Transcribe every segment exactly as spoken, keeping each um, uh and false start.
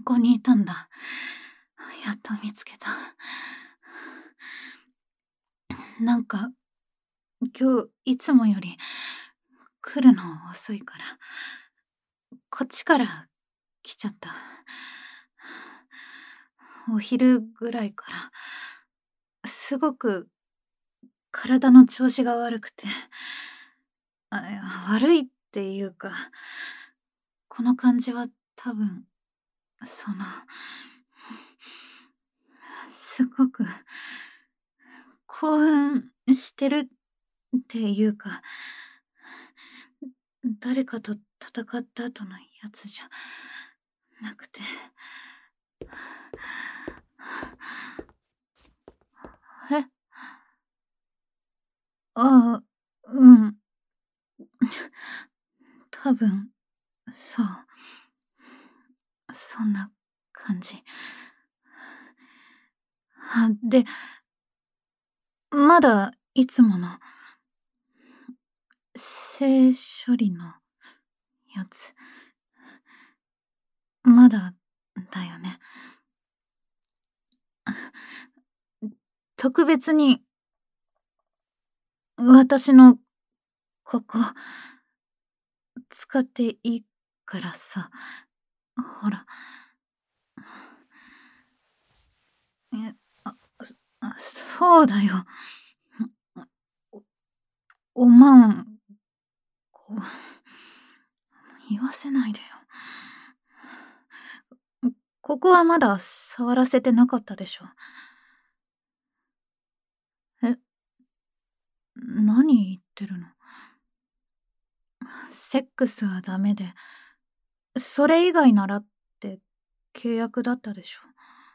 こにいたんだ。やっと見つけた。なんか、今日いつもより来るの遅いから、こっちから来ちゃった。お昼ぐらいから、すごく体の調子が悪くて、あ、いや悪いっていうか、この感じは多分、その、すごく興奮してるっていうか、誰かと戦った後のやつじゃなくて。え？ああ、うん。多分、そう。そんな感じ。あ、で、まだいつもの性処理のやつ、まだだよね。特別に私のここ使っていいからさ、ほら。え、あ、そあ、そうだよ。おおまんこ言わせないでよ。ここはまだ触らせてなかったでしょ。え、何言ってるの？セックスはダメで、それ以外ならって契約だったでしょ。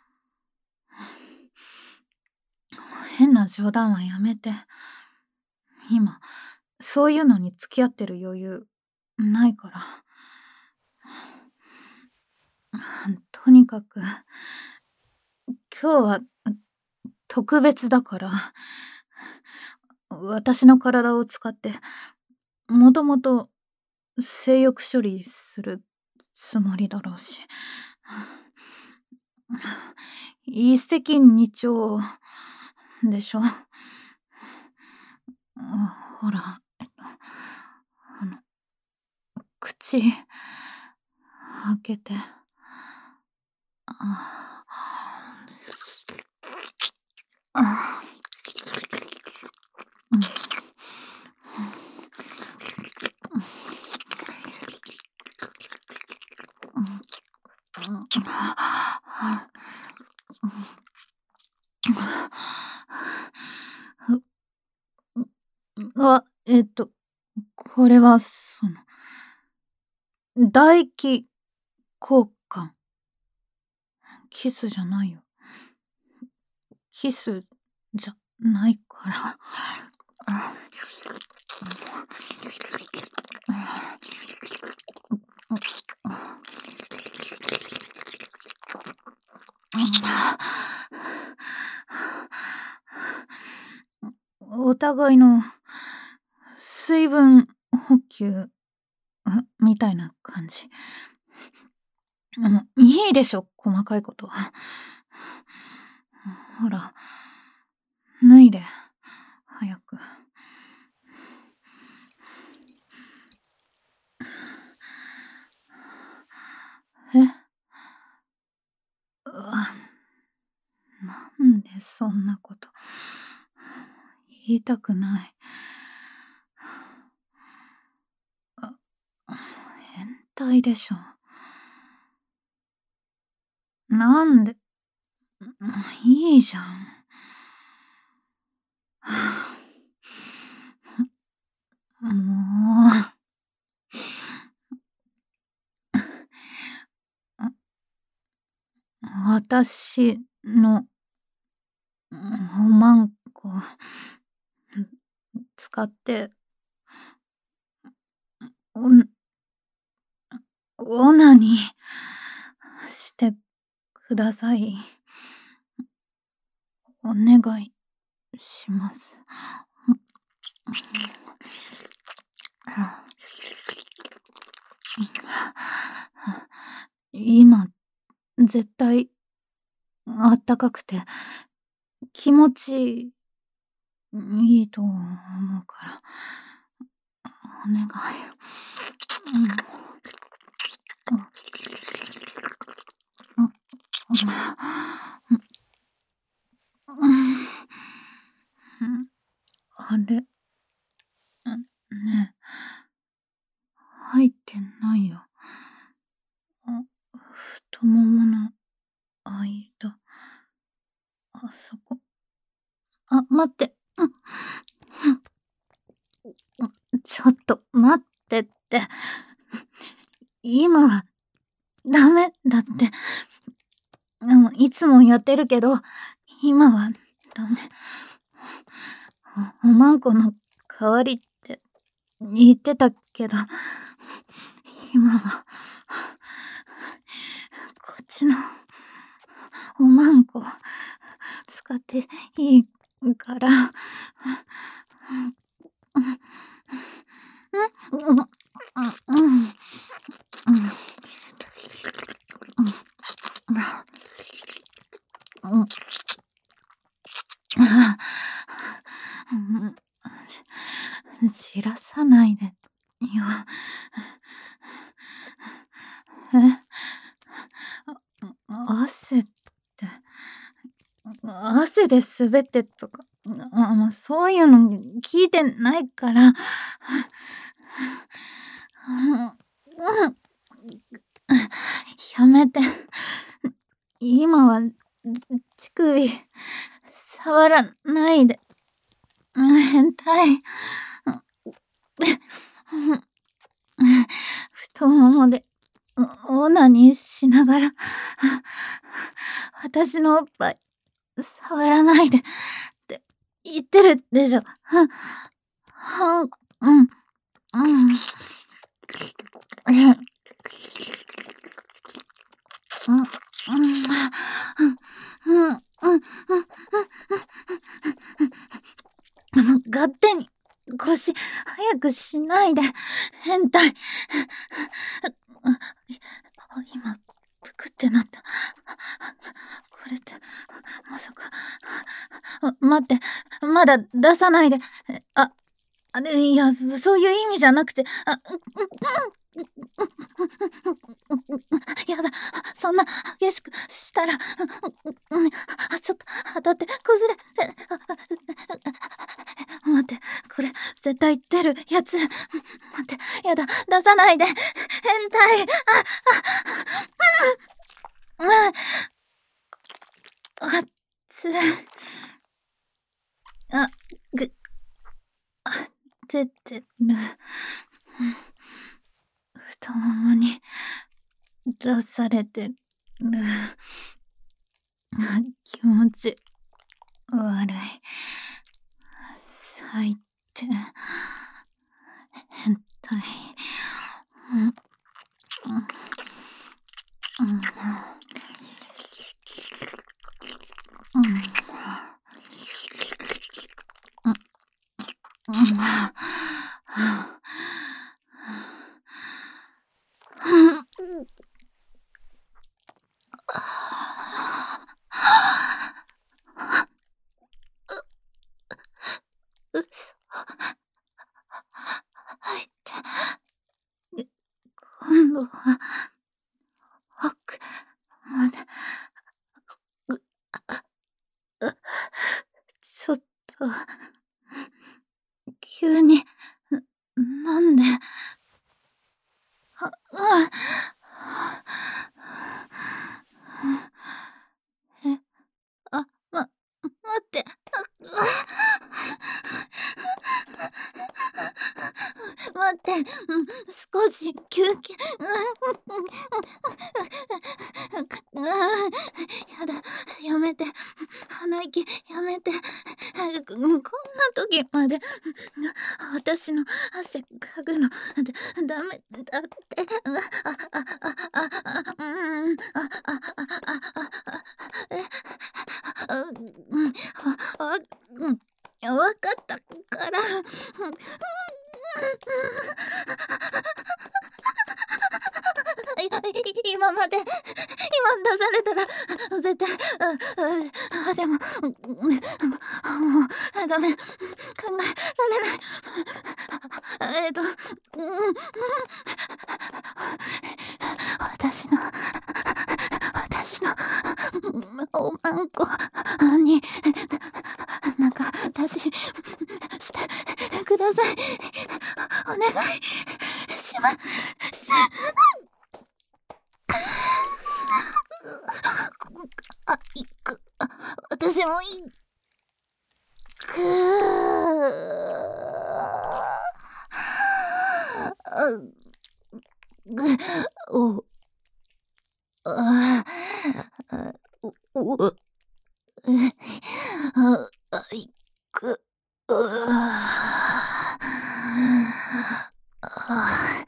変な冗談はやめて。今、そういうのに付き合ってる余裕ないから。とにかく、今日は特別だから、私の体を使って、もともと性欲処理するつもりだろうし。一石二鳥でしょ。ほら、えっと、あの、口、開けて。ああ。うん。あ、えっと、これは、その、唾液交換。キスじゃないよ。キスじゃないから。お互いの水分補給みたいな感じ。もういいでしょ、細かいことは。ほら、脱いで、早く。え？うわ、なんでそんなこと言いたくない。あ、変態でしょ。なんで、いいじゃん。もう。私のおまんこ使っておんオナニーしてください。お願いします。今絶対あったかくて気持ちいいと思うから、お願い。うん。うん。うん。うん。うん。あれ、うん、ねえ、入ってないよ。あ、太ももの間、あそこ。あ、待って。うん。うん、ちょっと待ってって。今はダメだって。でもいつもやってるけど、今はダメ。おおまんこの代わりって言ってたけど、今はこっちのおまんこ使っていいから。うん。うん。うん。うん。うん。うん。うん。うん。じじらさないでよ。え？あ汗って、汗で滑ってとか、あ、もうそういうの聞いてないから。やめて。今は乳首触らないで。変態。太ももでオオナニーしながら、私のおっぱい触らないでって言ってるでしょ。はん、うん、うん。うん。うん、うん、うん、うん、うん、うん、あの、勝手に腰早くしないで、変態。今、ぷくってなった。これって、まさか。待って、まだ出さないで。あ、あれ、いや、そういう意味じゃなくて、あ、やだ、そんな激しくしたら、あ、ちょっと当たって崩れ、待って、これ絶対出るやつ。待って、やだ、出さないで、変態。あ、あ、あ、つらい。あ、ぐ、あ、出てる。太ももに出されてる。気持ち悪い。最低。変態。うん。うん。うん。うん。うん。うそ。入って。今度は奥まで。う、う、ちょっと、急に、なんで、あ、あ、え、あ、ま、待って、あ、待って、うん、少し休憩。うん、やだ、やめて。鼻息やめて。こんな時まで私の汗かくのだダメだって。あ、あ、あ、あ、あ、うん、あ、あ、あ、あ、あ、あ、え、うん、あ、あ、うん、わかったから。い今まで今されたら、絶対、ああ、あ、でも、うん、もう、あ、ダメ、考えられない。あ、えっと、うん、私の私の、おまんこに、なんか私してください。お願いします。あ、いく。私もいく。あ、ぐ、お、あ、あ、お、お、あ、あ、いく。うああ、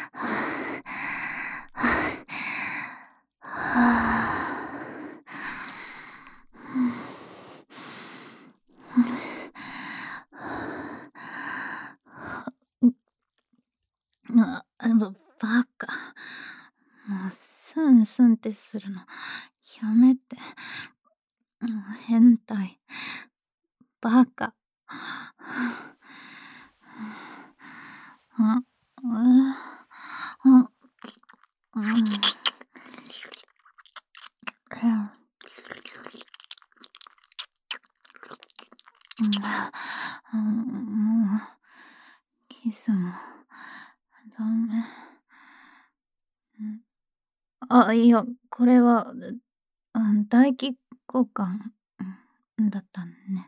あ、あの、バカ。もう、スンスンってするのやめて。もう変態。バカ。あ、う、あ、うん。うん、もう、キスもダメ。うん。あ、いや、これは、うん、唾液交換、うん、だったね。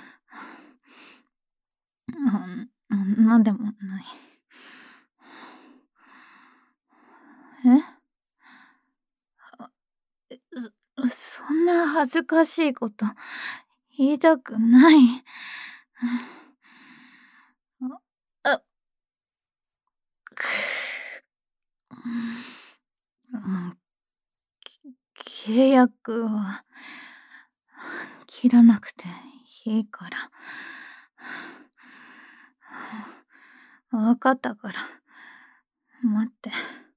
うん、なんでもない。え？あ、え、そそんな恥ずかしいこと言いたくない。あ、あ、くうん、契約は切らなくていいから。わかったから。待って。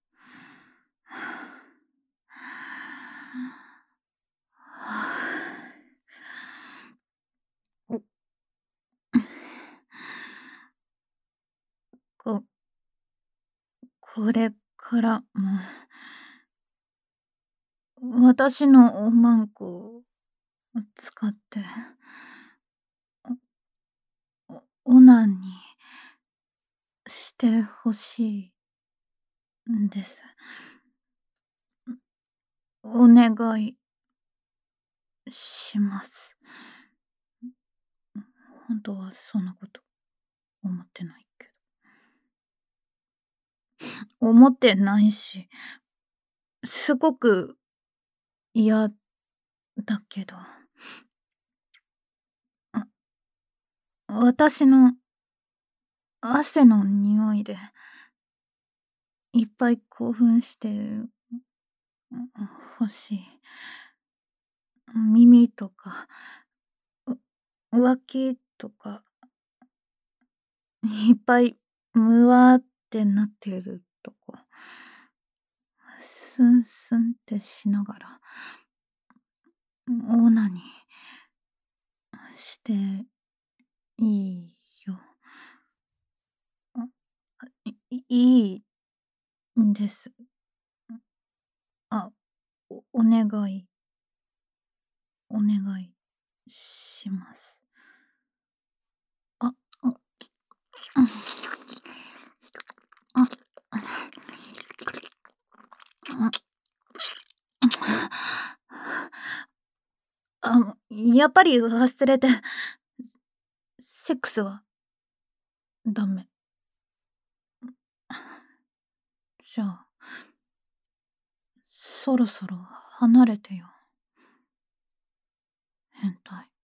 ここれからも、私のおまんこを使って、おオナニーしてほしいんです。お願いします。本当はそんなこと思ってないけど。思ってないし、すごく嫌だけど。あ、私の汗の匂いでいっぱい興奮して欲しい。耳とか、う脇とか、いっぱいむわってなってるとこ、スンスンってしながら、オナニーしていいよ。あ、いいいんです。あ、おお願いお願いします。あ、あ、うん。あ、うん。あ、やっぱり忘れて。セックスはダメ。じゃあ、そろそろ離れてよ。変態。